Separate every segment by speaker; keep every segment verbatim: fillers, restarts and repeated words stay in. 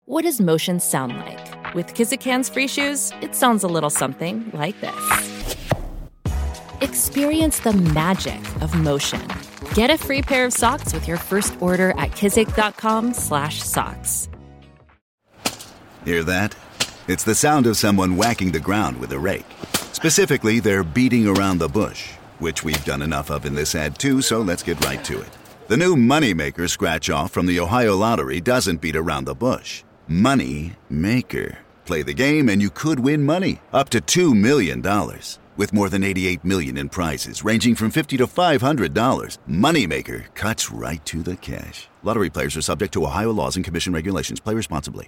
Speaker 1: What does motion sound like? With Kizikans free shoes, it sounds a little something like this. Experience the magic of motion. Get a free pair of socks with your first order at kizik.com slash socks.
Speaker 2: Hear that? It's the sound of someone whacking the ground with a rake. Specifically, they're beating around the bush, which we've done enough of in this ad too, so let's get right to it. The new Moneymaker scratch-off from the Ohio Lottery doesn't beat around the bush. Money Maker. Play the game and you could win money. Up to two million dollars. With more than eighty-eight million dollars in prizes ranging from fifty dollars to five hundred dollars. Moneymaker cuts right to the cash. Lottery players are subject to Ohio laws and commission regulations. Play responsibly.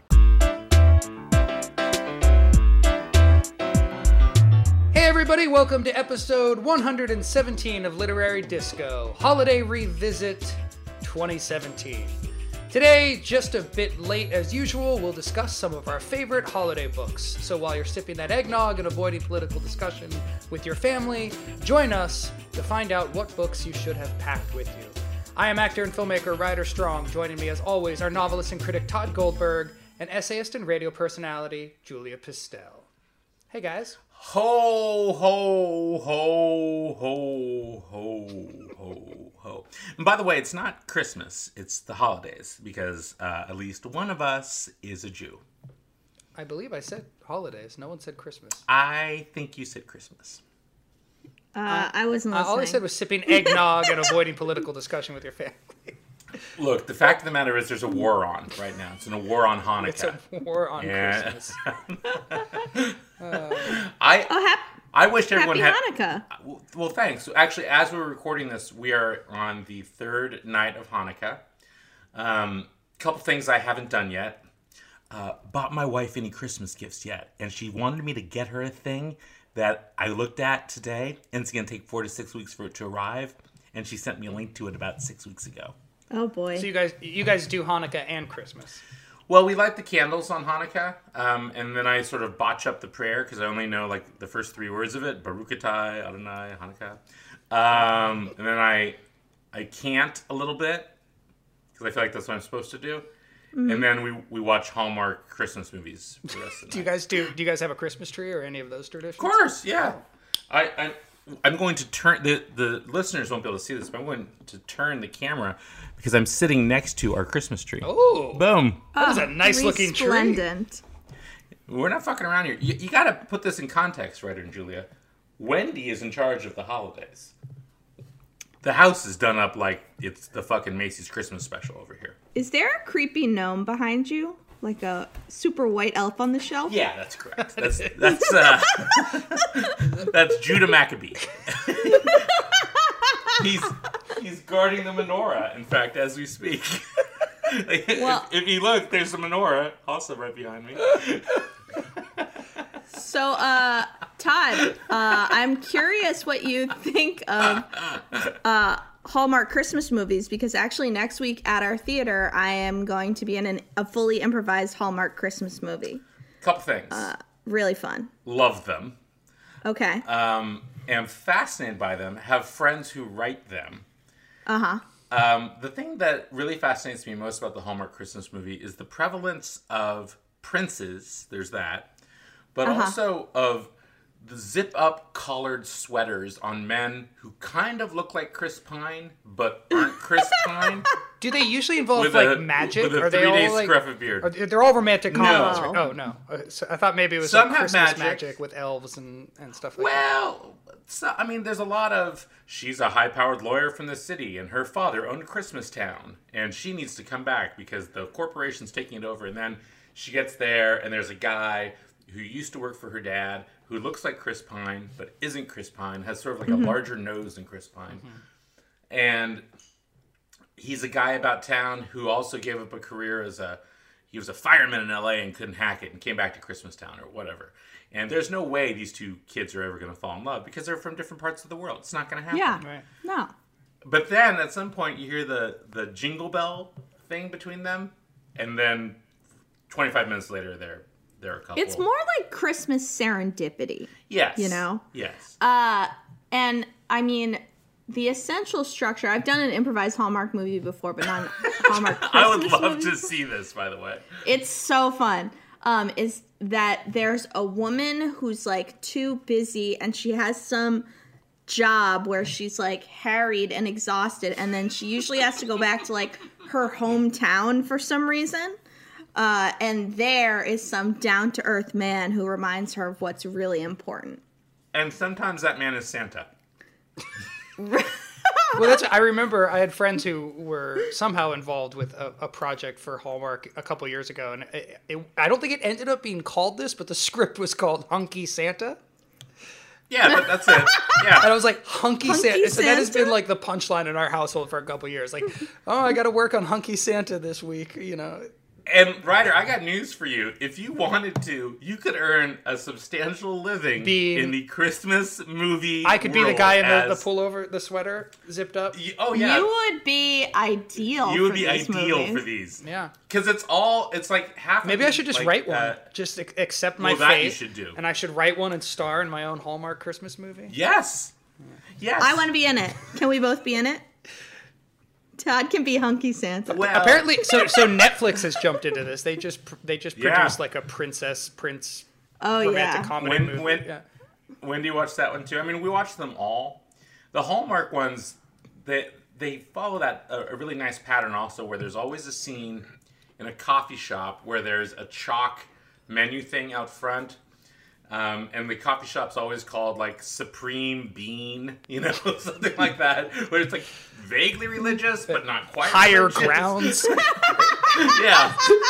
Speaker 3: Hey everybody, welcome to episode one hundred seventeen of Literary Disco, Holiday Revisit twenty seventeen. Today, just a bit late as usual, we'll discuss some of our favorite holiday books. So while you're sipping that eggnog and avoiding political discussion with your family, join us to find out what books you should have packed with you. I am actor and filmmaker Ryder Strong. Joining me as always are novelist and critic Todd Goldberg and essayist and radio personality Julia Pistel. Hey guys.
Speaker 4: Ho, ho, ho, ho, ho, ho, ho. And by the way, it's not Christmas, it's the holidays, because uh, at least one of us is a Jew.
Speaker 3: I believe I said holidays. No one said Christmas.
Speaker 4: I think you said Christmas.
Speaker 5: Uh, I wasn't listening.
Speaker 3: Uh, all I said was sipping eggnog and avoiding political discussion with your family.
Speaker 4: Look, the fact of the matter is there's a war on right now. It's a war on Hanukkah.
Speaker 3: It's a war on
Speaker 4: yeah.
Speaker 3: Christmas.
Speaker 4: uh, I
Speaker 5: oh, hap-
Speaker 4: I wish everyone
Speaker 5: happy
Speaker 4: had...
Speaker 5: Hanukkah.
Speaker 4: Well, thanks. Actually, as we're recording this, we are on the third night of Hanukkah. A um, couple things I haven't done yet. Uh, bought my wife any Christmas gifts yet. And she wanted me to get her a thing that I looked at today. And it's going to take four to six weeks for it to arrive. And she sent me a link to it about six weeks ago.
Speaker 5: Oh boy!
Speaker 3: So you guys, you guys do Hanukkah and Christmas.
Speaker 4: Well, we light the candles on Hanukkah, um, and then I sort of botch up the prayer because I only know like the first three words of it: Baruch Atah Adonai Hanukkah. Um, and then I, I cant a little bit because I feel like that's what I'm supposed to do. Mm. And then we we watch Hallmark Christmas movies for the rest of the
Speaker 3: Do you
Speaker 4: night.
Speaker 3: guys do? Do you guys have a Christmas tree or any of those traditions?
Speaker 4: Of course, yeah. I. I I'm going to turn, the, the listeners won't be able to see this, but I'm going to turn the camera because I'm sitting next to our Christmas tree.
Speaker 3: Oh.
Speaker 4: Boom.
Speaker 3: That is a nice looking tree.
Speaker 5: Resplendent.
Speaker 4: We're not fucking around here. You, you got to put this in context, Ryder and Julia. Wendy is in charge of the holidays. The house is done up like it's the fucking Macy's Christmas special over here.
Speaker 5: Is there a creepy gnome behind you? Like a super white elf on the shelf?
Speaker 4: Yeah, that's correct. That's that's uh, that's Judah Maccabee. he's he's guarding the menorah. In fact, as we speak.
Speaker 5: Well,
Speaker 4: if, if you look, there's a menorah also right behind me.
Speaker 5: So, uh, Todd, uh, I'm curious what you think of uh, Hallmark Christmas movies, because actually next week at our theater, I am going to be in an, a fully improvised Hallmark Christmas movie.
Speaker 4: Couple things.
Speaker 5: Uh, really fun.
Speaker 4: Love them.
Speaker 5: Okay.
Speaker 4: Um, am fascinated by them. Have friends who write them.
Speaker 5: Uh-huh.
Speaker 4: Um, the thing that really fascinates me most about the Hallmark Christmas movie is the prevalence of princes. There's that. But
Speaker 5: uh-huh.
Speaker 4: also of the zip-up collared sweaters on men who kind of look like Chris Pine, but aren't Chris Pine.
Speaker 3: Do they usually involve
Speaker 4: With
Speaker 3: like
Speaker 4: a-
Speaker 3: magic?
Speaker 4: with a
Speaker 3: Are they all
Speaker 4: three-day
Speaker 3: like?
Speaker 4: scruff of beard.
Speaker 3: Are, they're all romantic comedies.
Speaker 5: No.
Speaker 3: Right? Oh no! Uh, so I thought maybe it was
Speaker 4: Some
Speaker 3: like
Speaker 4: have
Speaker 3: Christmas
Speaker 4: magic.
Speaker 3: magic. with elves and, and stuff like
Speaker 4: Well, so, I mean, there's a lot of, she's a high-powered lawyer from the city, and her father owned Christmas Town, and she needs to come back because the corporation's taking it over, and then she gets there, and there's a guy who used to work for her dad, who looks like Chris Pine, but isn't Chris Pine, has sort of like mm-hmm. a larger nose than Chris Pine. Mm-hmm. And he's a guy about town who also gave up a career as a, he was a fireman in L A and couldn't hack it and came back to Christmas Town or whatever. And there's no way these two kids are ever going to fall in love because they're from different parts of the world. It's not going to happen.
Speaker 5: Yeah.
Speaker 3: Right.
Speaker 5: No.
Speaker 4: But then at some point you hear the, the jingle bell thing between them, and then twenty-five minutes later they're they're a couple.
Speaker 5: It's more like Christmas serendipity.
Speaker 4: Yes.
Speaker 5: You know?
Speaker 4: Yes.
Speaker 5: Uh, and I mean, the essential structure. I've done an improvised Hallmark movie before, but not Hallmark Christmas
Speaker 4: I would love
Speaker 5: movie.
Speaker 4: to see this, by the way.
Speaker 5: It's so fun. Um, is that there's a woman who's like too busy and she has some job where she's like harried and exhausted, and then she usually has to go back to like her hometown for some reason. Uh, and there is some down-to-earth man who reminds her of what's really important.
Speaker 4: And sometimes that man is Santa.
Speaker 3: Well, that's. I remember I had friends who were somehow involved with a, a project for Hallmark a couple years ago, and it, it, I don't think it ended up being called this, but the script was called Hunky Santa.
Speaker 4: Yeah, but that's it. Yeah.
Speaker 3: And I was like, Hunky,
Speaker 5: Hunky
Speaker 3: Santa. So that has
Speaker 5: Santa?
Speaker 3: been like the punchline in our household for a couple years. Like, oh, I got to work on Hunky Santa this week, you know.
Speaker 4: And Ryder, I got news for you. If you wanted to, you could earn a substantial living
Speaker 3: Being-
Speaker 4: in the Christmas movie
Speaker 3: I could be the
Speaker 4: world
Speaker 3: guy in the, the
Speaker 4: as-
Speaker 3: pullover, the sweater zipped up.
Speaker 4: Y- Oh yeah,
Speaker 5: You would be ideal.
Speaker 4: you would
Speaker 5: for
Speaker 4: be
Speaker 5: these
Speaker 4: ideal
Speaker 5: movies.
Speaker 4: for these.
Speaker 3: Yeah.
Speaker 4: Because it's all, it's like half of
Speaker 3: Maybe I
Speaker 4: these,
Speaker 3: should just
Speaker 4: like,
Speaker 3: write one.
Speaker 4: uh,
Speaker 3: just ac- accept my
Speaker 4: well, that
Speaker 3: fate.
Speaker 4: you should do.
Speaker 3: And I should write one and star in my own Hallmark Christmas movie.
Speaker 4: yes. Yes.
Speaker 5: I want to be in it. Can we both be in it? Todd can be Hunky Santa.
Speaker 4: Well,
Speaker 3: Apparently, so so Netflix has jumped into this. They just pr- they just
Speaker 4: Yeah.
Speaker 3: produced like a princess prince
Speaker 5: Oh
Speaker 3: romantic
Speaker 5: yeah.
Speaker 3: comedy
Speaker 4: When-
Speaker 3: movie.
Speaker 4: when-
Speaker 3: yeah.
Speaker 4: Wendy watched that one too. I mean, we watched them all. The Hallmark ones, they they follow that a, a really nice pattern also, where there's always a scene in a coffee shop where there's a chalk menu thing out front. Um, and the coffee shop's always called like Supreme Bean, you know, something like that, where it's like vaguely religious but not quite
Speaker 3: Higher
Speaker 4: religious.
Speaker 3: grounds.
Speaker 4: Yeah.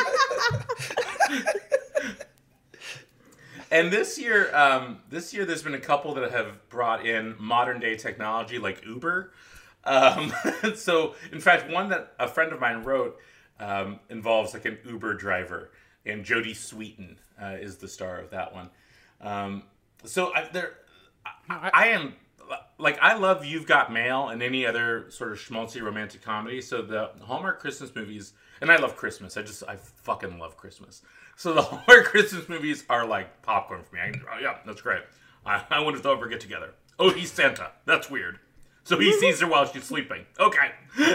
Speaker 4: And this year, um, this year, there's been a couple that have brought in modern day technology like Uber. Um, so, in fact, one that a friend of mine wrote um, involves like an Uber driver, and Jodie Sweetin uh, is the star of that one. Um, so, I, there, I, I am like I love You've Got Mail and any other sort of schmaltzy romantic comedy. So the Hallmark Christmas movies, and I love Christmas. I just I fucking love Christmas. So the Hallmark Christmas movies are like popcorn for me. I, oh, yeah, that's great. I, I want to throw over get together. Oh, he's Santa. That's weird. So he sees her while she's sleeping. Okay.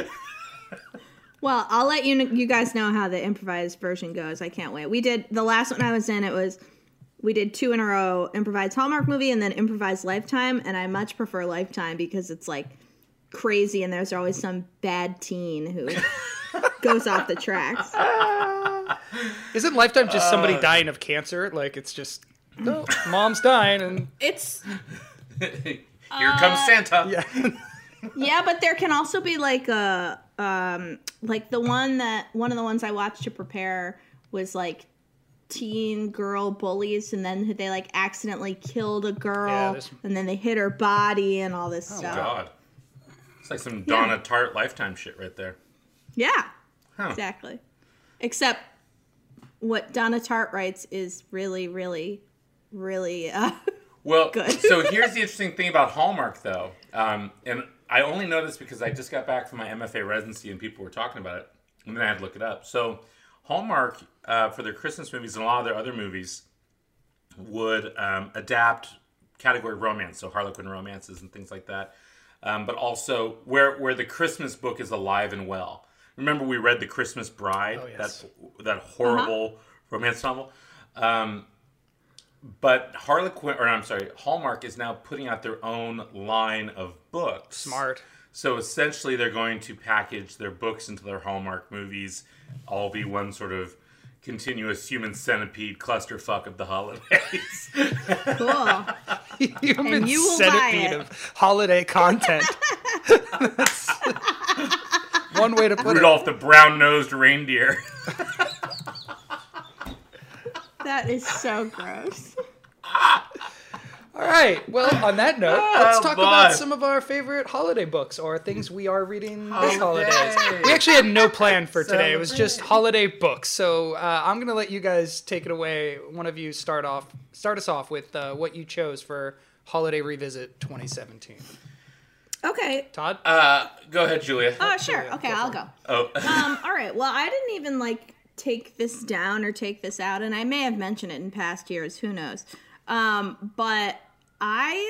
Speaker 5: Well, I'll let you kn- you guys know how the improvised version goes. I can't wait. We did the last one I was in. It was we did two in a row: improvised Hallmark movie and then improvised Lifetime. And I much prefer Lifetime because it's like crazy and there's always some bad teen who goes off the tracks.
Speaker 3: Isn't Lifetime just somebody dying of cancer? Like it's just no, mom's dying and
Speaker 5: It's
Speaker 4: Here comes Santa.
Speaker 3: yeah.
Speaker 5: yeah, but there can also be like a um like the one that one of the ones I watched to prepare was like teen girl bullies, and then they like accidentally killed a girl,
Speaker 3: Yeah, this-
Speaker 5: and then they hit her body and all this
Speaker 4: Oh,
Speaker 5: stuff.
Speaker 4: God. It's like some Donna Tartt Lifetime shit right there.
Speaker 5: Yeah,
Speaker 4: Huh.
Speaker 5: exactly. Except what Donna Tartt writes is really, really, really uh,
Speaker 4: Well,
Speaker 5: Good.
Speaker 4: so here's the interesting thing about Hallmark, though. Um, and I only know this because I just got back from my M F A residency and people were talking about it. And then I had to look it up. So Hallmark, uh, for their Christmas movies and a lot of their other movies, would um, adapt category romance, so Harlequin romances and things like that. Um, but also where where the Christmas book is alive and well. Remember we read The Christmas Bride,
Speaker 3: Oh, yes.
Speaker 4: that that horrible romance novel? Um, but Harlequin, or I'm sorry, Hallmark is now putting out their own line of books.
Speaker 3: Smart.
Speaker 4: So essentially they're going to package their books into their Hallmark movies, all be one sort of continuous human centipede clusterfuck of the holidays.
Speaker 5: cool.
Speaker 3: Human
Speaker 5: And you will buy
Speaker 3: centipede
Speaker 5: it.
Speaker 3: of holiday content. That's one way to put
Speaker 4: Rudolph the brown-nosed reindeer.
Speaker 5: That is so gross.
Speaker 3: it. All right. Well, on that note, let's talk
Speaker 4: boy.
Speaker 3: about some of our favorite holiday books or things we are reading this holidays.
Speaker 4: Holiday.
Speaker 3: We actually had no plan for today. It was just holiday books. So uh, I'm gonna let you guys take it away. One of you start off. Start us off with uh, what you chose for Holiday Revisit twenty seventeen.
Speaker 5: Okay.
Speaker 3: Todd.
Speaker 4: Uh, go ahead, Julia.
Speaker 5: Oh, sure. Okay, I'll go.
Speaker 4: Oh,
Speaker 5: Um, all right. Well, I didn't even like take this down or take this out, and I may have mentioned it in past years. Who knows? Um, but I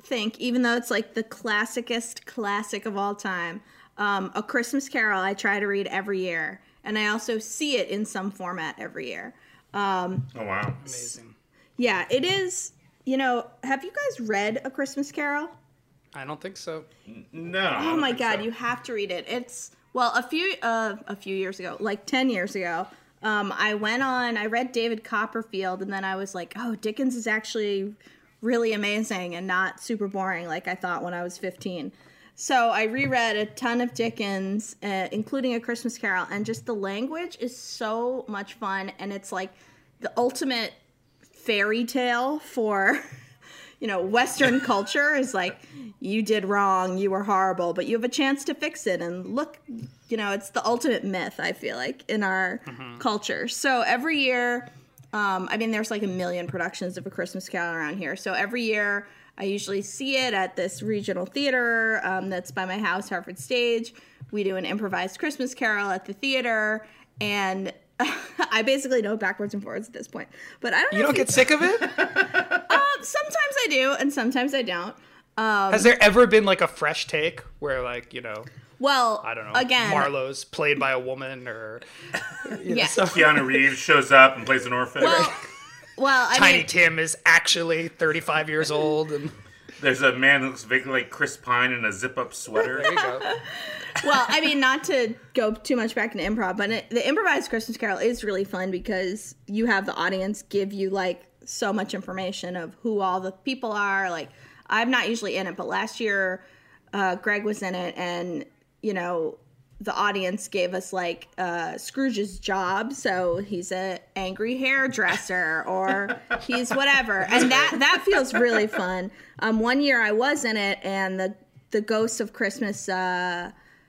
Speaker 5: think, even though it's like the classicest classic of all time, um, A Christmas Carol I try to read every year. And I also see it in some format every year. Um,
Speaker 4: oh, wow.
Speaker 3: Amazing.
Speaker 5: Yeah, it is. You know, have you guys read A Christmas Carol?
Speaker 3: I don't think so.
Speaker 4: No. I
Speaker 5: Oh
Speaker 4: don't
Speaker 5: my
Speaker 4: think
Speaker 5: God,
Speaker 4: so.
Speaker 5: you have to read it. It's, well, a few, uh, a few years ago, like ten years ago, um, I went on, I read David Copperfield, and then I was like, oh, Dickens is actually really amazing and not super boring like I thought when I was fifteen. So I reread a ton of Dickens, uh, including A Christmas Carol, and just the language is so much fun, and it's like the ultimate fairy tale for, you know, Western culture is like, you did wrong, you were horrible, but you have a chance to fix it, and look, you know, it's the ultimate myth, I feel like, in our mm-hmm. culture. So every year, um, I mean, there's like a million productions of A Christmas Carol around here, so every year I usually see it at this regional theater um, that's by my house, Harvard Stage. We do an improvised Christmas Carol at the theater, and I basically know backwards and forwards at this point. But I don't.
Speaker 3: You
Speaker 5: know
Speaker 3: don't
Speaker 5: if
Speaker 3: get sick of it?
Speaker 5: uh, sometimes I do, and sometimes I don't. Um,
Speaker 3: Has there ever been like a fresh take where, like, you know,
Speaker 5: well,
Speaker 3: I don't know,
Speaker 5: again,
Speaker 3: Marlowe's played by a woman, or you know,
Speaker 5: yeah.
Speaker 3: stuff?
Speaker 4: Keanu Reeves shows up and plays an orphan.
Speaker 5: Well, well, I
Speaker 3: Tiny
Speaker 5: mean,
Speaker 3: Tim is actually thirty-five years old, and
Speaker 4: there's a man who looks vaguely like Chris Pine in a zip-up sweater.
Speaker 3: there you go.
Speaker 5: well, I mean, not to go too much back into improv, but it, the improvised Christmas Carol is really fun because you have the audience give you like so much information of who all the people are. Like, I'm not usually in it, but last year uh, Greg was in it, and you know, the audience gave us like uh, Scrooge's job, so he's a angry hairdresser or he's whatever, and that that feels really fun. Um, one year I was in it, and the the ghosts of Christmas uh,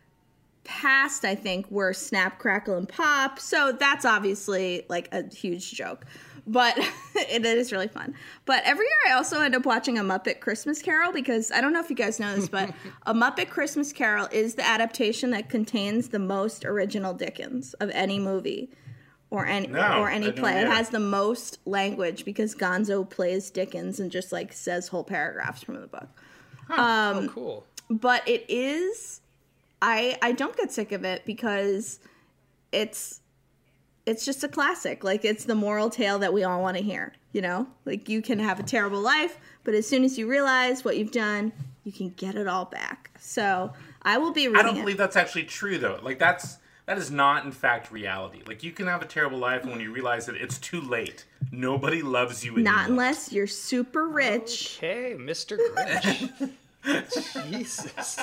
Speaker 5: past, I think, were Snap, Crackle, and Pop. So that's obviously like a huge joke, but it is really fun. But every year I also end up watching a Muppet Christmas Carol because I don't know if you guys know this, but a Muppet Christmas Carol is the adaptation that contains the most original Dickens of any movie or any
Speaker 4: No,
Speaker 5: or any
Speaker 4: I don't
Speaker 5: play. It
Speaker 4: either.
Speaker 5: has the most language because Gonzo plays Dickens and just like says whole paragraphs from the book.
Speaker 3: Oh, cool.
Speaker 5: But it is, I I don't get sick of it because it's it's just a classic. Like, it's the moral tale that we all want to hear, you know? Like, you can have a terrible life, but as soon as you realize what you've done, you can get it all back. So I will be reading
Speaker 4: I don't
Speaker 5: it.
Speaker 4: believe that's actually true, though. Like, that's that is not, in fact, reality. Like, you can have a terrible life, and when you realize that it's too late. Nobody loves you anymore.
Speaker 5: Not unless you're super rich.
Speaker 3: Okay, Mister Grinch. Jesus.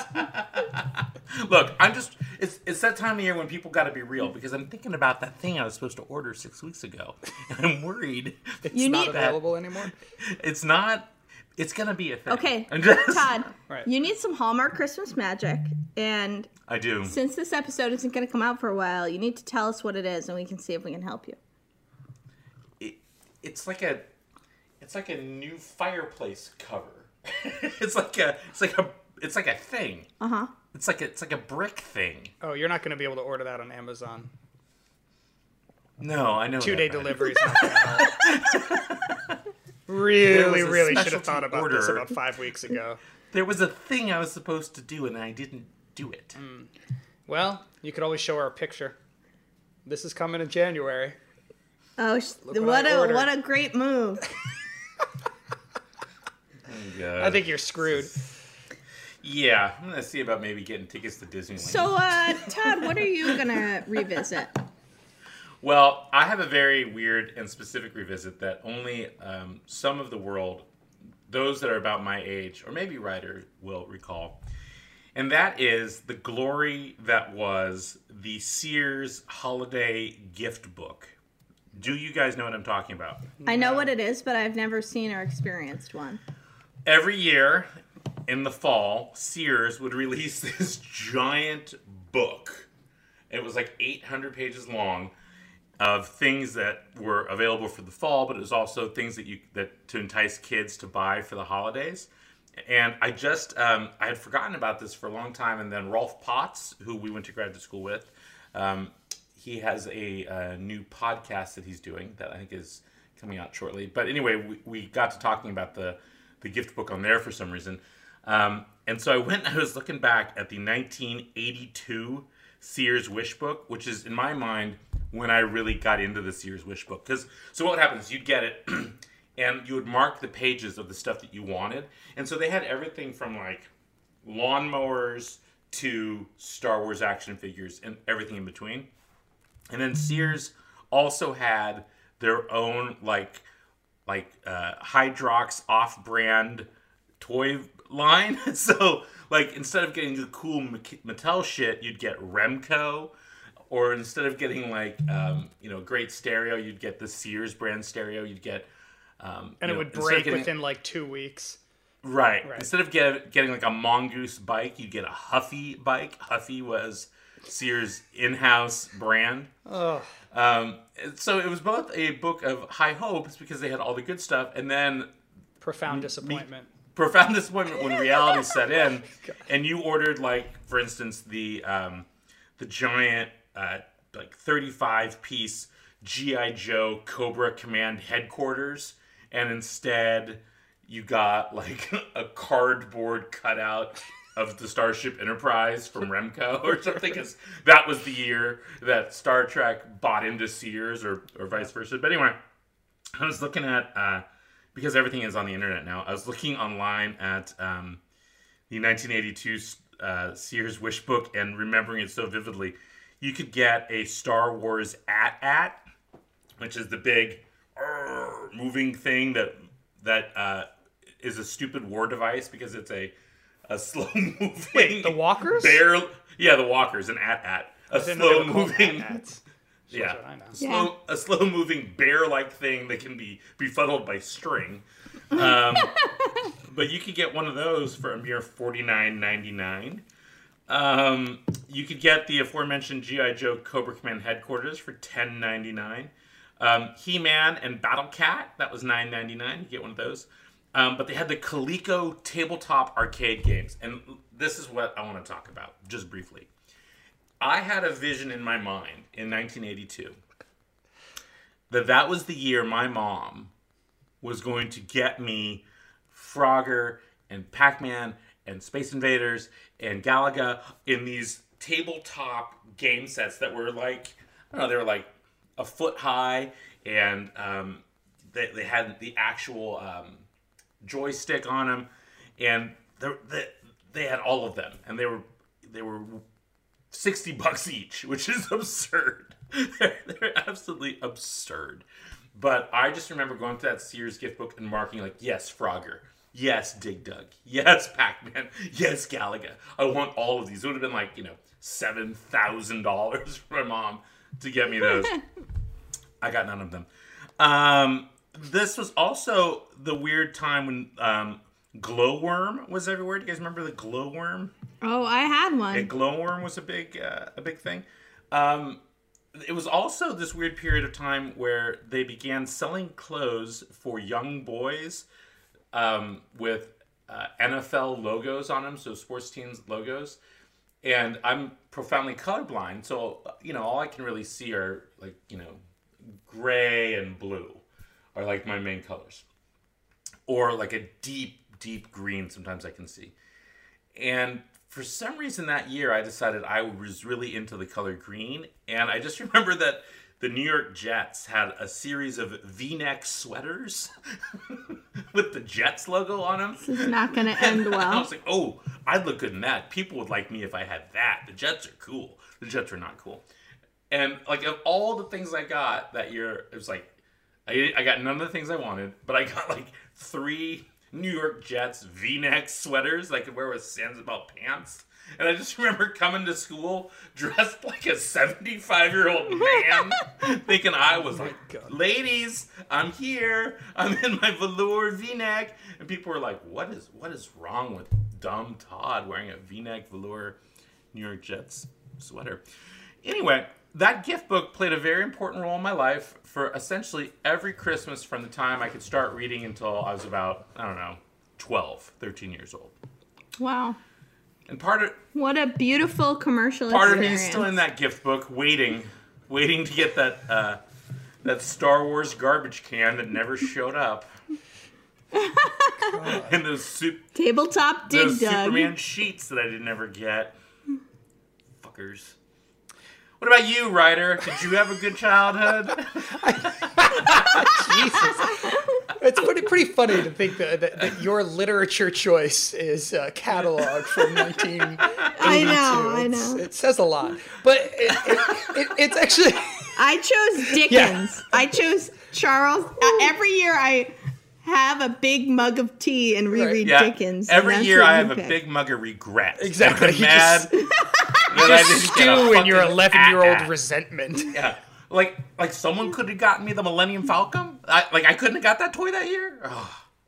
Speaker 4: Look, I'm just, it's it's that time of year when people got to be real, because I'm thinking about that thing I was supposed to order six weeks ago, and I'm worried
Speaker 3: It's
Speaker 5: You
Speaker 3: not
Speaker 5: need-
Speaker 3: available anymore.
Speaker 4: it's not, it's going to be a thing.
Speaker 5: Okay,
Speaker 4: I'm just-
Speaker 5: Todd,
Speaker 3: Right.
Speaker 5: you need some Hallmark Christmas magic. And
Speaker 4: I do.
Speaker 5: since this episode isn't going to come out for a while, you need to tell us what it is, and we can see if we can help you.
Speaker 4: It, it's like a, it's like a new fireplace cover. it's like a, it's like a, it's like a thing.
Speaker 5: Uh huh.
Speaker 4: It's like a, it's like a brick thing.
Speaker 3: Oh, you're not going to be able to order that on Amazon.
Speaker 4: No, I know.
Speaker 3: Two day
Speaker 4: that, but-
Speaker 3: delivery is not going to help.
Speaker 4: There
Speaker 3: Really,
Speaker 4: was a
Speaker 3: really should have
Speaker 4: specialty
Speaker 3: thought about this
Speaker 4: order.
Speaker 3: about five weeks ago.
Speaker 4: There was a thing I was supposed to do, and I didn't do it.
Speaker 3: Well, you could always show her a picture. This is coming in January.
Speaker 5: Oh, sh-
Speaker 3: Look what
Speaker 5: what
Speaker 3: I
Speaker 5: a
Speaker 3: ordered.
Speaker 5: what a great move!
Speaker 4: Oh, God.
Speaker 3: I think you're screwed.
Speaker 4: Yeah, I'm gonna see about maybe getting tickets to Disneyland.
Speaker 5: So, uh, Todd, what are you gonna revisit?
Speaker 4: Well, I have a very weird and specific revisit that only um, some of the world, those that are about my age, or maybe Ryder, will recall. And that is the glory that was the Sears Holiday Gift Book. Do you guys know what I'm talking about?
Speaker 5: I know what it is, but I've never seen or experienced one.
Speaker 4: Every year in the fall, Sears would release this giant book. It was like eight hundred pages long of things that were available for the fall, but it was also things that you that to entice kids to buy for the holidays. And I just um, I had forgotten about this for a long time, and then Rolf Potts, who we went to graduate school with, um, he has a, uh new podcast that he's doing that I think is coming out shortly. But anyway, we, we got to talking about the the gift book on there for some reason. Um, and so I went and I was looking back at the nineteen eighty-two Sears Wish Book, which is, in my mind, when I really got into the Sears Wish Book. Because, so what happens, you'd get it, and you would mark the pages of the stuff that you wanted. And so they had everything from, like, lawnmowers to Star Wars action figures and everything in between. And then Sears also had their own, like, like uh, Hydrox off-brand toy line. So, like, instead of getting the cool Mattel shit, you'd get Remco. Or instead of getting, like, um, you know, great stereo, you'd get the Sears brand stereo. You'd get... Um,
Speaker 3: and it
Speaker 4: know,
Speaker 3: would break
Speaker 4: getting,
Speaker 3: within, like, two weeks.
Speaker 4: Right.
Speaker 3: right.
Speaker 4: Instead of get, getting, like, a Mongoose bike, you'd get a Huffy bike. Huffy was Sears' in-house brand.
Speaker 3: Oh.
Speaker 4: Um, so it was both a book of high hopes because they had all the good stuff, and then...
Speaker 3: Profound disappointment.
Speaker 4: Me, profound disappointment when reality set in, and you ordered, like, for instance, the um, the giant, uh, like, thirty-five piece G I. Joe Cobra Command headquarters, and instead you got, like, a cardboard cutout of the Starship Enterprise from Remco or something, because that was the year that Star Trek bought into Sears, or, or vice versa. But anyway, I was looking at... Uh, because everything is on the internet now, I was looking online at um, the nineteen eighty-two uh, Sears Wish Book and remembering it so vividly. You could get a Star Wars A T A T, which is the big uh, moving thing that that uh, is a stupid war device because it's a, a slow-moving...
Speaker 3: Wait, the walkers?
Speaker 4: Bear, yeah, the walkers, an A T A T. A slow-moving... Yeah, slow, yeah. A slow-moving bear-like thing that can be befuddled by string. Um, but you could get one of those for a mere forty-nine ninety-nine. Um, you could get the aforementioned G I. Joe Cobra Command headquarters for ten ninety-nine. Um, He-Man and Battle Cat, that was nine ninety-nine. You get one of those. Um, but they had the Coleco tabletop arcade games, and this is what I want to talk about just briefly. I had a vision in my mind in nineteen eighty-two that that was the year my mom was going to get me Frogger and Pac-Man and Space Invaders and Galaga in these tabletop game sets that were like, I don't know, they were like a foot high, and um, they, they had the actual um, joystick on them, and they, they had all of them, and they were they were sixty bucks each, which is absurd. they're, they're absolutely absurd. But I just remember going to that Sears gift book and marking, like, yes, Frogger. Yes, Dig Dug. Yes, Pac-Man. Yes, Galaga. I want all of these. It would have been like, you know, seven thousand dollars for my mom to get me those. I got none of them. Um, this was also the weird time when um, Glowworm was everywhere. Do you guys remember the Glowworm?
Speaker 5: Oh, I had one.
Speaker 4: Yeah, Glowworm was a big, uh, a big thing. Um, it was also this weird period of time where they began selling clothes for young boys um, with uh, N F L logos on them, so sports teams logos. And I'm profoundly colorblind, so, you know, all I can really see are, like, you know, gray and blue are, like, my main colors. Or, like, a deep, deep green sometimes I can see. And for some reason that year, I decided I was really into the color green. And I just remember that the New York Jets had a series of V-neck sweaters with the Jets logo on them.
Speaker 5: This is not going to end well.
Speaker 4: I was like, oh, I'd look good in that. People would like me if I had that. The Jets are cool. The Jets are not cool. And, like, of all the things I got that year, it was like, I, I got none of the things I wanted, but I got, like, three New York Jets V-neck sweaters I could wear with Sandoval pants. And I just remember coming to school dressed like a seventy-five-year-old man, thinking I was oh like, God. Ladies, I'm here. I'm in my velour V-neck. And people were like, what is what is wrong with dumb Todd wearing a V-neck velour New York Jets sweater? Anyway, that gift book played a very important role in my life for essentially every Christmas from the time I could start reading until I was about, I don't know, twelve, thirteen years old.
Speaker 5: Wow.
Speaker 4: And part of
Speaker 5: what a beautiful commercial
Speaker 4: part
Speaker 5: experience.
Speaker 4: of me is still in that gift book, waiting, waiting to get that uh, that Star Wars garbage can that never showed up. and those soup,
Speaker 5: tabletop dig
Speaker 4: those
Speaker 5: dug.
Speaker 4: Superman sheets that I didn't ever get. Fuckers. What about you, Ryder? Did you have a good childhood?
Speaker 3: Jesus. It's pretty pretty funny to think that, that, that your literature choice is a catalog from nineteen eighty-two.
Speaker 5: I know, I
Speaker 3: It's-
Speaker 5: know.
Speaker 3: It says a lot. But it, it, it, it's actually...
Speaker 5: I chose Dickens.
Speaker 3: Yeah.
Speaker 5: I chose Charles. Uh, every year I have a big mug of tea and reread
Speaker 4: Yeah.
Speaker 5: Dickens. and
Speaker 4: Every
Speaker 5: that's
Speaker 4: year
Speaker 5: what
Speaker 4: I
Speaker 5: you
Speaker 4: have a
Speaker 5: pick.
Speaker 4: big mug of regret.
Speaker 3: Exactly.
Speaker 4: I'm
Speaker 3: You
Speaker 4: mad
Speaker 3: just-
Speaker 4: that I
Speaker 3: Just
Speaker 4: didn't get a
Speaker 3: stew in your
Speaker 4: fucking
Speaker 3: eleven-year-old
Speaker 4: at-at.
Speaker 3: resentment.
Speaker 4: Yeah. Like, like someone could have gotten me the Millennium Falcon. I, like, I couldn't have got that toy that year. Ugh.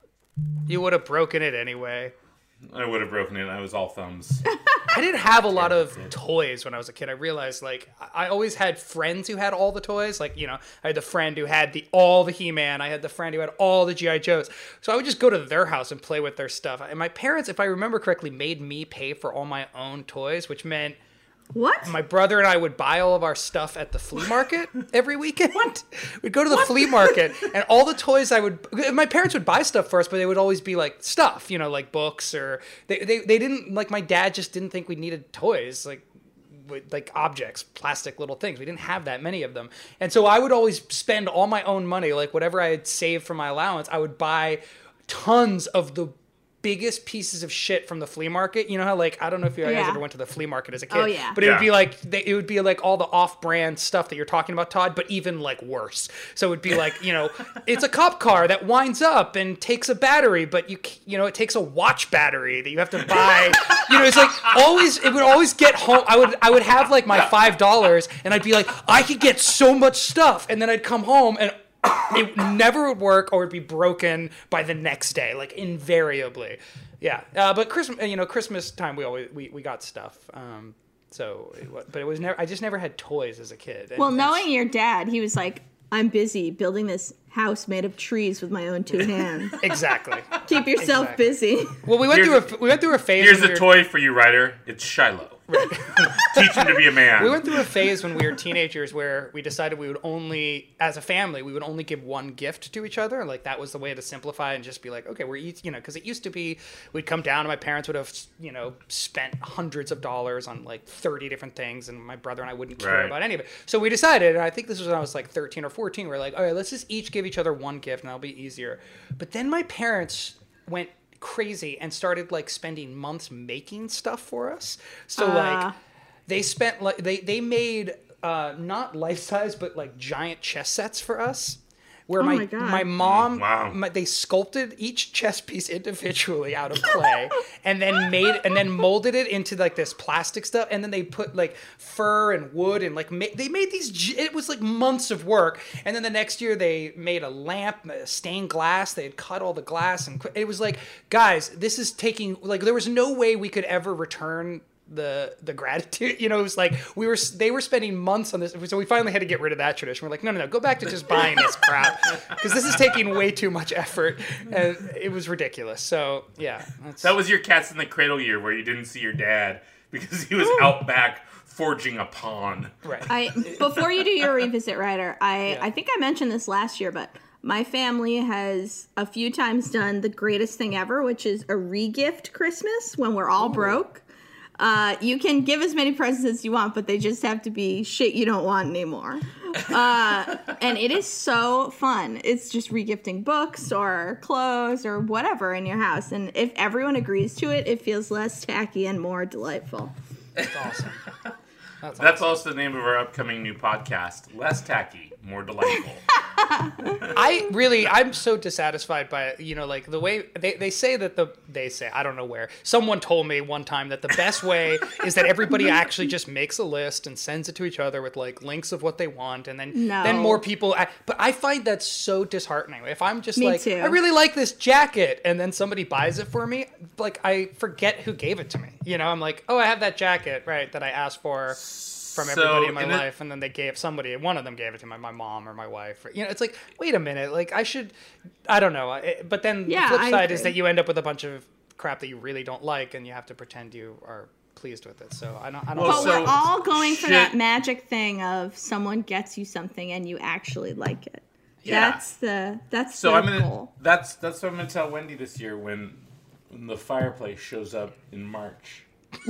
Speaker 3: You would have broken it anyway.
Speaker 4: I would have broken it. I was all thumbs.
Speaker 3: I didn't have a lot of toys when I was a kid. I realized, like, I always had friends who had all the toys. Like, you know, I had the friend who had the all the He-Man. I had the friend who had all the G I. Joes. So I would just go to their house and play with their stuff. And my parents, if I remember correctly, made me pay for all my own toys, which meant
Speaker 5: What?
Speaker 3: my brother and I would buy all of our stuff at the flea market every weekend. What? We'd go to the flea market, and all the toys I would... My parents would buy stuff for us, but they would always be, like, stuff, you know, like books, or... They, they, they didn't... Like, my dad just didn't think we needed toys, like, with, like, objects, plastic little things. We didn't have that many of them. And so I would always spend all my own money, like, whatever I had saved from my allowance, I would buy tons of the biggest pieces of shit from the flea market. You know how, like, I don't know if you guys
Speaker 5: Yeah.
Speaker 3: ever went to the flea market as a kid,
Speaker 5: Oh, yeah.
Speaker 3: but it
Speaker 4: Yeah.
Speaker 3: would be like they, it would be like all the off-brand stuff that you're talking about, Todd, but even like worse. So it would be like, you know, it's a cop car that winds up and takes a battery, but you c- you know it takes a watch battery that you have to buy. You know, it's like always it would always get home. I would I would have like my five dollars, and I'd be like, I could get so much stuff, and then I'd come home and it never would work, or it'd be broken by the next day, like invariably. Yeah, uh, but Christmas, you know, Christmas time we always we, we got stuff. Um, so, it was, but it was never. I just never had toys as a kid. And
Speaker 5: Well,
Speaker 3: it's-
Speaker 5: knowing your dad, he was like, I'm busy building this house made of trees with my own two hands.
Speaker 3: exactly.
Speaker 5: Keep yourself
Speaker 3: Exactly.
Speaker 5: busy.
Speaker 3: Well, we went
Speaker 4: Here's-
Speaker 3: through a we went through a phase.
Speaker 4: Here's
Speaker 3: when
Speaker 4: a
Speaker 3: we were,
Speaker 4: toy for you, Ryder. It's Shiloh. Teach him to be a man.
Speaker 3: We went through a phase when we were teenagers where we decided we would only, as a family, we would only give one gift to each other. Like that was the way to simplify and just be like, okay, we're each, you know, because it used to be we'd come down and my parents would have, you know, spent hundreds of dollars on like thirty different things, and my brother and I wouldn't care
Speaker 4: Right.
Speaker 3: about any of it. So we decided, and I think this was when I was like thirteen or fourteen, we we're like, all right, let's just each give each other one gift, and that'll be easier. But then my parents went crazy and started like spending months making stuff for us. So
Speaker 5: Uh.
Speaker 3: like. They spent like they they made uh, not life size but like giant chess sets for us. Where
Speaker 5: Oh
Speaker 3: my
Speaker 5: my God.
Speaker 3: my mom,
Speaker 4: Wow.
Speaker 3: my, they sculpted each chess piece individually out of clay, and then made and then molded it into like this plastic stuff, and then they put like fur and wood and like ma- they made these. gi- It was like months of work, and then the next year they made a lamp, uh, stained glass. They had cut all the glass, and qu- it was like, guys, this is taking like there was no way we could ever return the the gratitude. You know, it was like we were they were spending months on this, so we finally had to get rid of that tradition. We're like, no no no, go back to just buying this crap, because this is taking way too much effort, and it was ridiculous. So yeah, that's,
Speaker 4: That was your Cats in the Cradle year where you didn't see your dad because he was out back forging a pawn.
Speaker 3: right.
Speaker 5: I before you do your revisit, Ryder, I
Speaker 3: Yeah.
Speaker 5: I think I mentioned this last year, but my family has a few times done the greatest thing ever, which is a regift Christmas when we're all broke. Uh, you can give as many presents as you want, but they just have to be shit you don't want anymore. Uh, and it is so fun. It's just regifting books or clothes or whatever in your house. And if everyone agrees to it, it feels less tacky and more delightful.
Speaker 3: That's awesome. That's,
Speaker 4: That's
Speaker 3: awesome.
Speaker 4: also the name of our upcoming new podcast. Less tacky, more delightful.
Speaker 3: I really, I'm so dissatisfied by it. You know, like the way they, they say that the, they say, I don't know where, someone told me one time that the best way is that everybody actually just makes a list and sends it to each other with like links of what they want. And then,
Speaker 5: No.
Speaker 3: then more people, I, but I find that so disheartening. If I'm just
Speaker 5: Me
Speaker 3: like,
Speaker 5: too.
Speaker 3: I really like this jacket, and then somebody buys it for me, like I forget who gave it to me. You know, I'm like, oh, I have that jacket, right, that I asked for from
Speaker 4: So,
Speaker 3: everybody in my
Speaker 4: in the-
Speaker 3: life, and then they gave somebody, one of them gave it to my, my mom or my wife. Or, you know, it's like, wait a minute, like I should, I don't know. I- But then
Speaker 5: Yeah,
Speaker 3: the flip
Speaker 5: I
Speaker 3: side is
Speaker 5: agree.
Speaker 3: that you end up with a bunch of crap that you really don't like, and you have to pretend you are pleased with it. So I don't, I don't.
Speaker 4: Well,
Speaker 5: But
Speaker 3: know.
Speaker 4: so-
Speaker 5: we're all going for
Speaker 4: shit.
Speaker 5: that magic thing of someone gets you something and you actually like it.
Speaker 4: Yeah.
Speaker 5: That's the that's
Speaker 4: So
Speaker 5: the
Speaker 4: I'm gonna
Speaker 5: goal.
Speaker 4: that's that's what I'm gonna tell Wendy this year when when the fireplace shows up in March.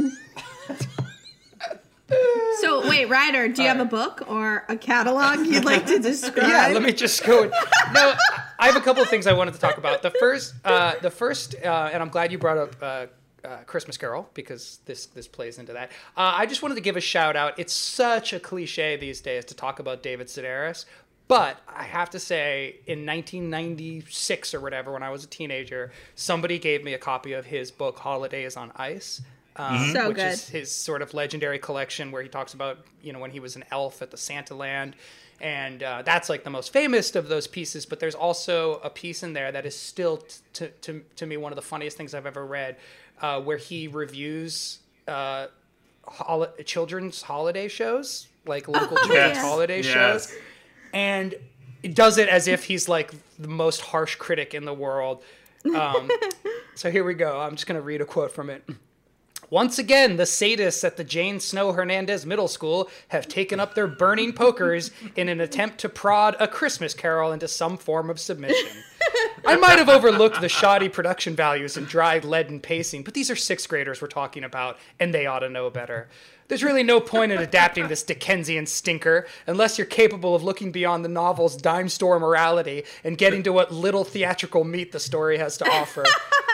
Speaker 5: So wait, Ryder, do you have a book or a catalog you'd like to describe?
Speaker 3: Yeah, let me just go. No, I have a couple of things I wanted to talk about. The first, uh, the first, uh, and I'm glad you brought up uh, uh, Christmas Carol because this this plays into that. Uh, I just wanted to give a shout out. It's such a cliche these days to talk about David Sedaris, but I have to say, in nineteen ninety-six or whatever, when I was a teenager, somebody gave me a copy of his book Holidays on Ice. Um,
Speaker 5: So
Speaker 3: which
Speaker 5: good.
Speaker 3: is his sort of legendary collection where he talks about, you know, when he was an elf at the Santa Land. And uh, that's like the most famous of those pieces. But there's also a piece in there that is still, t- to, to, to me, one of the funniest things I've ever read, uh, where he reviews uh, hol- children's holiday shows, like local children's
Speaker 4: Yes.
Speaker 3: holiday
Speaker 4: Yes.
Speaker 3: shows. And it does it as if he's like the most harsh critic in the world. Um, so here we go. I'm just going to read a quote from it. Once again, the sadists at the Jane Snow Hernandez Middle School have taken up their burning pokers in an attempt to prod A Christmas Carol into some form of submission. I might have overlooked the shoddy production values and dry leaden pacing, but these are sixth graders we're talking about, and they ought to know better. There's really no point in adapting this Dickensian stinker unless you're capable of looking beyond the novel's dime store morality and getting to what little theatrical meat the story has to offer.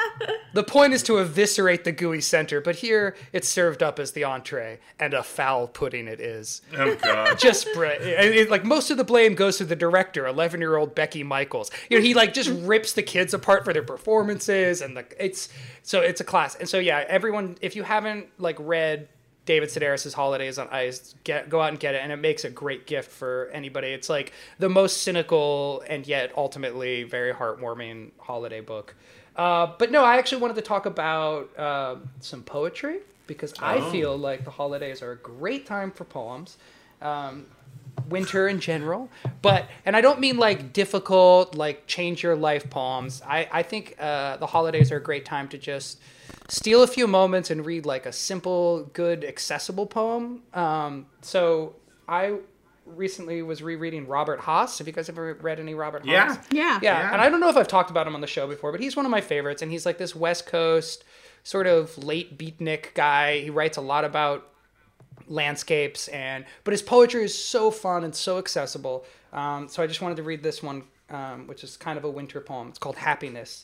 Speaker 3: The point is to eviscerate the gooey center, but here it's served up as the entree, and a foul pudding it is.
Speaker 4: Oh God!
Speaker 3: Just br- it, it, like most of the blame goes to the director, eleven-year-old Becky Michaels. You know, he like just rips the kids apart for their performances, and the it's so it's a class. And so yeah, everyone, if you haven't like read David Sedaris' Holidays on Ice, get go out and get it, and it makes a great gift for anybody. It's like the most cynical and yet ultimately very heartwarming holiday book. Uh, but no, I actually wanted to talk about uh, some poetry because I
Speaker 4: Oh.
Speaker 3: feel like the holidays are a great time for poems. Um, winter in general, but and I don't mean like difficult, like change your life poems. I I think uh, the holidays are a great time to just steal a few moments and read like a simple, good, accessible poem. Um, so I recently was rereading Robert Haas. Have you guys ever read any Robert Haas?
Speaker 4: Yeah.
Speaker 5: Yeah.
Speaker 3: Yeah,
Speaker 4: Yeah.
Speaker 3: and I don't know if I've talked about him on the show before, but he's one of my favorites, and he's like this West Coast sort of late beatnik guy. He writes a lot about landscapes, and but his poetry is so fun and so accessible. Um, so I just wanted to read this one, um, which is kind of a winter poem. It's called Happiness.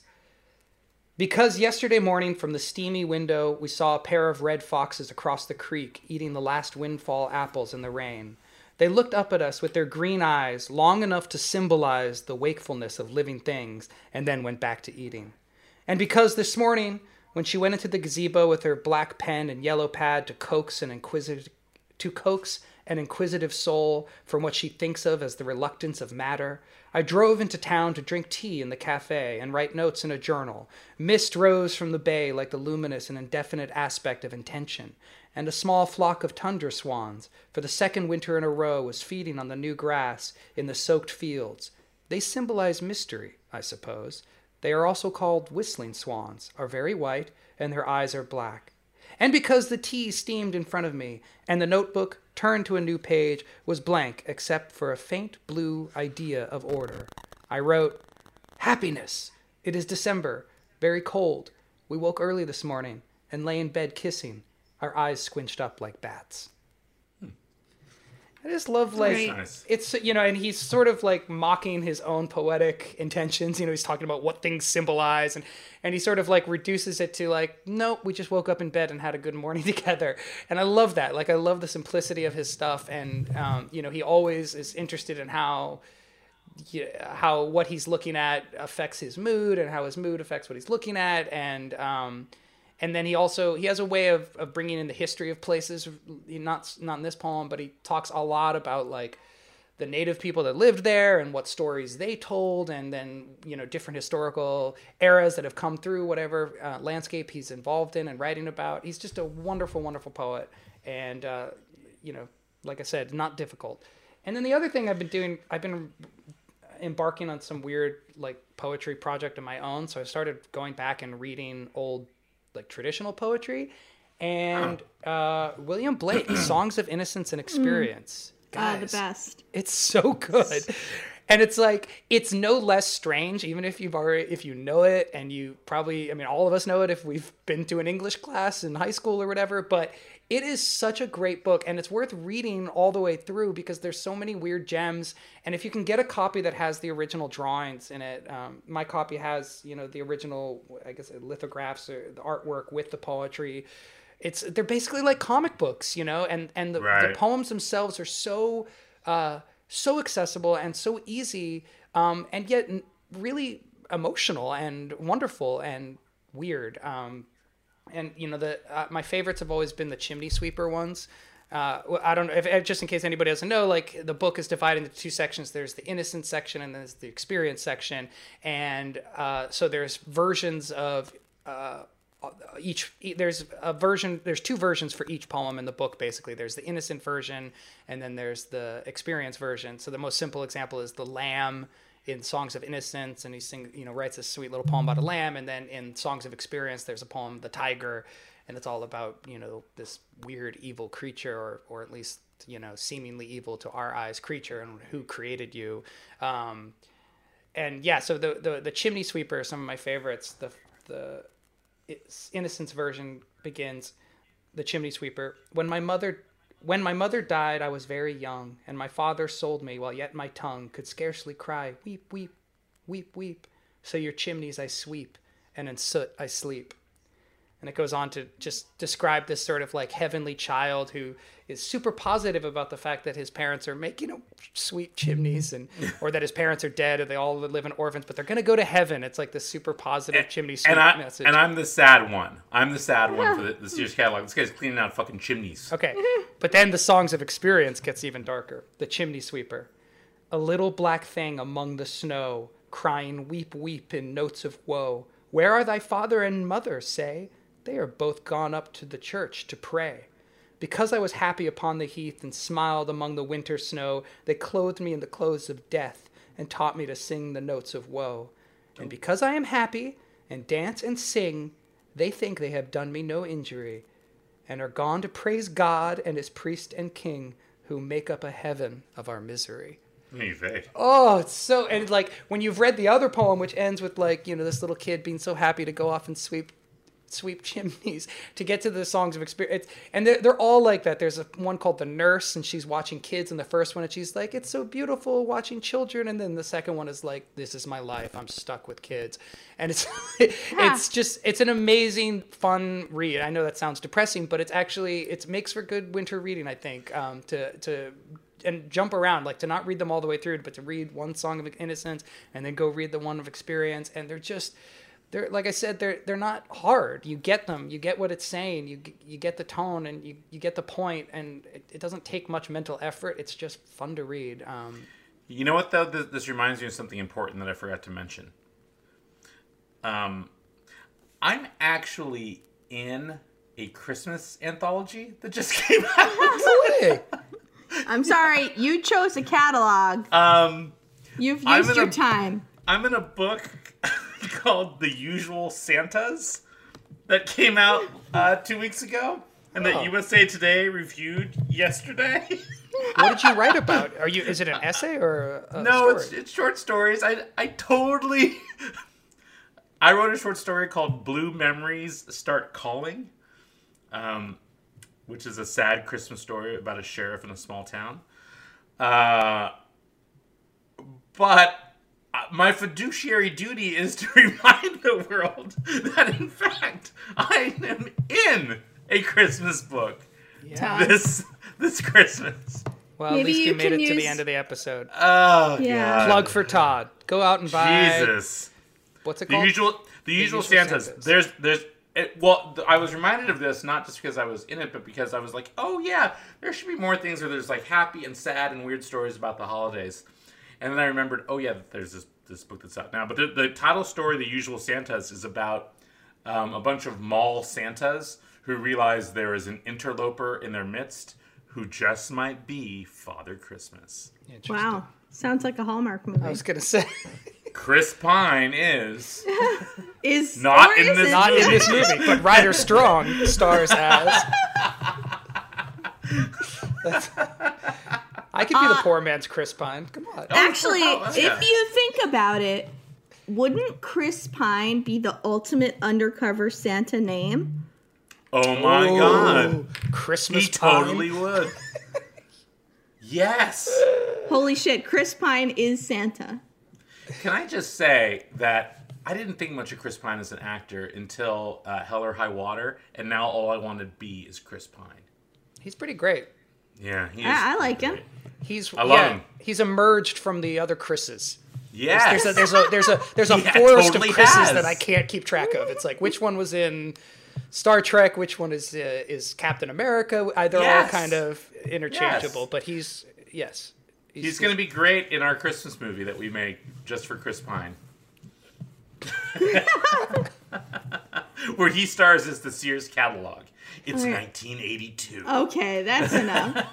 Speaker 3: Because yesterday morning from the steamy window we saw a pair of red foxes across the creek eating the last windfall apples in the rain. They looked up at us with their green eyes, long enough to symbolize the wakefulness of living things, and then went back to eating. And because this morning, when she went into the gazebo with her black pen and yellow pad to coax an inquisitive, to coax an inquisitive soul from what she thinks of as the reluctance of matter, I drove into town to drink tea in the cafe and write notes in a journal. Mist rose from the bay like the luminous and indefinite aspect of intention, and a small flock of tundra swans, for the second winter in a row, was feeding on the new grass in the soaked fields. They symbolize mystery, I suppose. They are also called whistling swans, are very white, and their eyes are black. And because the tea steamed in front of me, and the notebook, turned to a new page, was blank except for a faint blue idea of order, I wrote, Happiness! It is December, very cold. We woke early this morning, and lay in bed kissing, our eyes squinched up like bats. I just love, like,
Speaker 5: Right.
Speaker 4: Nice.
Speaker 3: it's, you know, and he's sort of, like, mocking his own poetic intentions. You know, he's talking about what things symbolize, and, and he sort of, like, reduces it to, like, nope, we just woke up in bed and had a good morning together. And I love that. Like, I love the simplicity of his stuff, and, um, you know, he always is interested in how, yeah, how what he's looking at affects his mood, and how his mood affects what he's looking at, and, um... And then he also, he has a way of, of bringing in the history of places, not not in this poem, but he talks a lot about, like, the native people that lived there and what stories they told, and then, you know, different historical eras that have come through whatever uh, landscape he's involved in and writing about. He's just a wonderful, wonderful poet. And, uh, you know, like I said, not difficult. And then the other thing I've been doing, I've been embarking on some weird, like, poetry project of my own. So I started going back and reading old, like, traditional poetry, and uh, William Blake, Songs of Innocence and Experience.
Speaker 5: Ah, the
Speaker 3: Guys,
Speaker 5: best.
Speaker 3: it's so good. And it's like, it's no less strange, even if you've already, if you know it, and you probably, I mean, all of us know it if we've been to an English class in high school or whatever, but it is such a great book, and it's worth reading all the way through because there's so many weird gems. And if you can get a copy that has the original drawings in it, um, my copy has, you know, the original, I guess, lithographs or the artwork with the poetry. It's, they're basically like comic books, you know, and, and the,
Speaker 4: right.
Speaker 3: the poems themselves are so, uh, so accessible and so easy, um, and yet really emotional and wonderful and weird. Um, and you know, the uh, my favorites have always been the chimney sweeper ones. Uh, I don't know if, just in case anybody doesn't know, like the book is divided into two sections. There's the innocent section and there's the experience section. And uh, so there's versions of uh, each, there's a version, there's two versions for each poem in the book, basically. There's the innocent version, and then there's the experience version. So the most simple example is the lamb in Songs of Innocence, and he sing, you know, writes a sweet little poem about a lamb. And then in Songs of Experience, there's a poem, The Tiger, and it's all about, you know, this weird evil creature, or, or at least, you know, seemingly evil to our eyes creature, and who created you. Um, and yeah, so the, the, the chimney sweeper are some of my favorites. The, the, It's Innocence version begins, the chimney sweeper. When my mother, when my mother died, I was very young, and my father sold me while yet my tongue could scarcely cry. Weep, weep, weep, weep. So your chimneys I sweep, and in soot I sleep. And it goes on to just describe this sort of like heavenly child who is super positive about the fact that his parents are making, you know, sweet chimneys, and or that his parents are dead, or they all live in orphans, but they're going to go to heaven. It's like this super positive
Speaker 4: and,
Speaker 3: chimney sweep
Speaker 4: and I,
Speaker 3: message.
Speaker 4: And I'm the sad one. I'm the sad one for the, the Sears catalog. This guy's cleaning out fucking chimneys.
Speaker 3: Okay, but then the Songs of Experience gets even darker. The chimney sweeper. A little black thing among the snow, crying weep, weep in notes of woe. Where are thy father and mother, say? They are both gone up to the church to pray. Because I was happy upon the heath and smiled among the winter snow, they clothed me in the clothes of death and taught me to sing the notes of woe. And because I am happy and dance and sing, they think they have done me no injury, and are gone to praise God and his priest and king, who make up a heaven of our misery. Oh, it's so, and like when you've read the other poem, which ends with like, you know, this little kid being so happy to go off and sweep sweep chimneys, to get to the Songs of Experience, and they're, they're all like that. There's a one called The Nurse, and she's watching kids in the first one, and she's like, it's so beautiful watching children. And then the second one is like, this is my life, I'm stuck with kids. And it's it's just, it's an amazing fun read. I know that sounds depressing, but it's actually, it makes for good winter reading, I think, um to to and jump around, like to not read them all the way through, but to read one Song of Innocence and then go read the one of Experience. And they're just, they're, like I said, they're they're not hard. You get them. You get what it's saying. You you get the tone, and you, you get the point, and it, it doesn't take much mental effort. It's just fun to read. Um,
Speaker 4: you know what, though? This, this reminds me of something important that I forgot to mention. Um, I'm actually in a Christmas anthology that just came out.
Speaker 3: Hey.
Speaker 5: I'm sorry, you chose a catalog.
Speaker 4: Um,
Speaker 5: You've used your
Speaker 4: a,
Speaker 5: time.
Speaker 4: I'm in a book called The Usual Santas that came out uh, two weeks ago, and that
Speaker 3: Oh.
Speaker 4: U S A Today reviewed yesterday.
Speaker 3: What did you write about? Are you? Is it an essay or a, a
Speaker 4: no,
Speaker 3: story?
Speaker 4: it's it's short stories. I I totally. I wrote a short story called "Blue Memories Start Calling," um, which is a sad Christmas story about a sheriff in a small town. Uh, but my fiduciary duty is to remind the world that, in fact, I am in a Christmas book
Speaker 3: Yeah.
Speaker 4: this this Christmas.
Speaker 3: Well, at
Speaker 5: Maybe
Speaker 3: least you,
Speaker 5: you
Speaker 3: made
Speaker 5: can
Speaker 3: it to the
Speaker 5: use-
Speaker 3: end of the episode.
Speaker 4: Oh,
Speaker 5: Yeah.
Speaker 4: God.
Speaker 3: Plug for Todd. Go out and buy.
Speaker 4: Jesus.
Speaker 3: What's it
Speaker 4: The
Speaker 3: called?
Speaker 4: usual, the, usual
Speaker 3: Usual
Speaker 4: Santas.
Speaker 3: Santas.
Speaker 4: There's, there's. It, well, th- I was reminded of this not just because I was in it, but because I was like, oh yeah, there should be more things where there's like happy and sad and weird stories about the holidays. And then I remembered, oh yeah, there's this this book that's out now. But the, the title story, The Usual Santas, is about um, a bunch of mall Santas who realize there is an interloper in their midst who just might be Father Christmas.
Speaker 3: Interesting.
Speaker 5: Wow. Sounds like a Hallmark movie.
Speaker 3: I was gonna say,
Speaker 4: Chris Pine is
Speaker 5: Is
Speaker 4: not
Speaker 5: or
Speaker 4: in this
Speaker 5: isn't?
Speaker 3: not in this movie, but Ryder Strong stars as. That's- I could be the
Speaker 5: Uh,
Speaker 3: poor man's Chris Pine. Come on.
Speaker 5: Actually,
Speaker 4: Oh, yeah.
Speaker 5: if you think about it, wouldn't Chris Pine be the ultimate undercover Santa name?
Speaker 4: Oh my
Speaker 3: Oh,
Speaker 4: god.
Speaker 3: Christmas
Speaker 4: He
Speaker 3: Pine.
Speaker 4: totally would. Yes.
Speaker 5: Holy shit, Chris Pine is Santa.
Speaker 4: Can I just say that I didn't think much of Chris Pine as an actor until uh, Hell or High Water, and now all I want to be is Chris Pine.
Speaker 3: He's pretty great.
Speaker 4: Yeah, he is.
Speaker 5: I, I like him.
Speaker 4: great.
Speaker 3: He's
Speaker 4: I love
Speaker 3: yeah,
Speaker 4: him.
Speaker 3: he's emerged from the other Chris's.
Speaker 4: Yes.
Speaker 3: There's a there's a there's a there's a
Speaker 4: Yeah,
Speaker 3: forest
Speaker 4: totally
Speaker 3: of Chris's
Speaker 4: has.
Speaker 3: that I can't keep track of. It's like which one was in Star Trek, which one is uh, is Captain America. Uh, They're
Speaker 4: Yes.
Speaker 3: all kind of interchangeable,
Speaker 4: Yes.
Speaker 3: but he's yes.
Speaker 4: He's going to be great in our Christmas movie that we make just for Chris Pine. Where he stars as the Sears catalog. It's
Speaker 5: Okay.
Speaker 4: nineteen eighty-two.
Speaker 5: Okay, that's enough.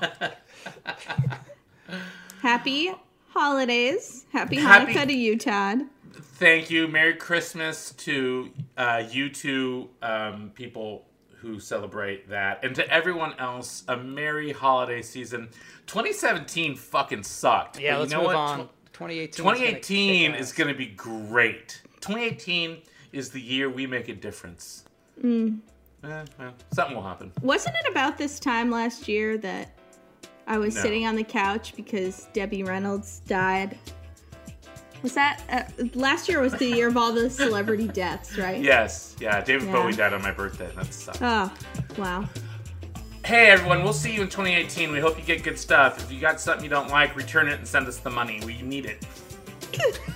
Speaker 5: Happy holidays. Happy
Speaker 4: Happy-
Speaker 5: Hanukkah to you, Todd.
Speaker 4: Thank you. Merry Christmas to uh, you two um, people who celebrate that. And to everyone else, a merry holiday season. twenty seventeen fucking sucked.
Speaker 3: Yeah,
Speaker 4: but
Speaker 3: let's
Speaker 4: you know
Speaker 3: move
Speaker 4: what?
Speaker 3: on. twenty eighteen.
Speaker 4: twenty eighteen is going to be great. twenty eighteen is the year we make a difference. Mm. Eh, well, something will happen.
Speaker 5: Wasn't it about this time last year that I was
Speaker 4: No.
Speaker 5: sitting on the couch because Debbie Reynolds died? Was that uh, last year? Was the year of all the celebrity deaths, right?
Speaker 4: Yes, yeah. David
Speaker 5: Yeah.
Speaker 4: Bowie died on my birthday. That sucks.
Speaker 5: Oh, wow.
Speaker 4: Hey everyone, we'll see you in twenty eighteen. We hope you get good stuff. If you got something you don't like, return it and send us the money. We need it.